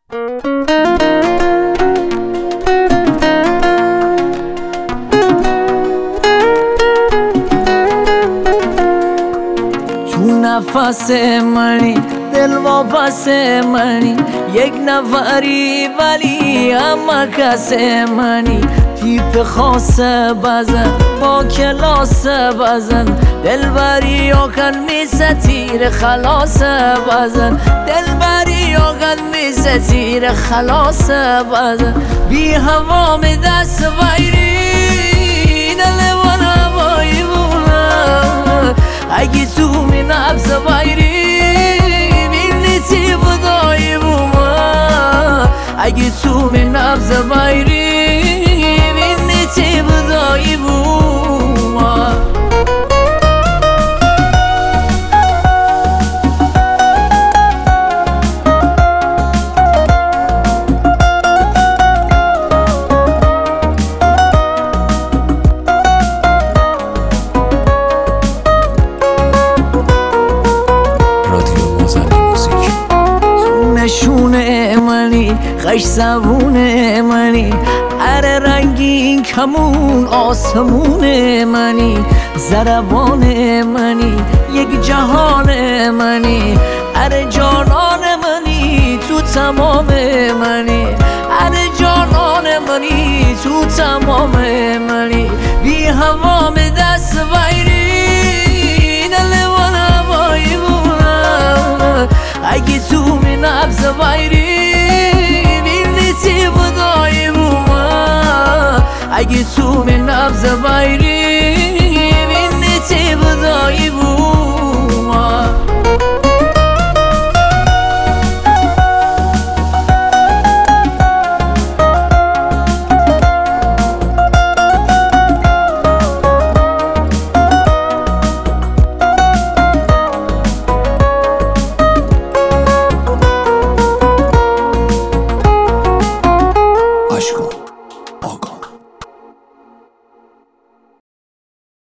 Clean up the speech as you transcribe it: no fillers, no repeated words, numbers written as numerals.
تو نفس منی دل واپس منی، یک نفری ولی اما کس منی. تیپ خاص بزن با کلاس بزن، دلبری آکن میسه تیر خلاص بزن، دلبری آکن میسه تیر خلاص بزن. بی هوا می دست ویری دل من هوایی بونه، اگه تو می نبز ویری بیلی تی بدایی بومه، اگه تو می نبز ویری بیلی تی بدایی بومه. نشونه منی خش زبون منی، اره رنگین کمون آسمون منی. ضربان منی یک جهان منی، اره جانان منی تو تمام منی، اره جانان منی تو تمام منی. بی هوا می دست ویری دل من هوایی بونه، اگه تو می نبز ویری بیلی تی بدایی بومه، اگه تو می نبز ویری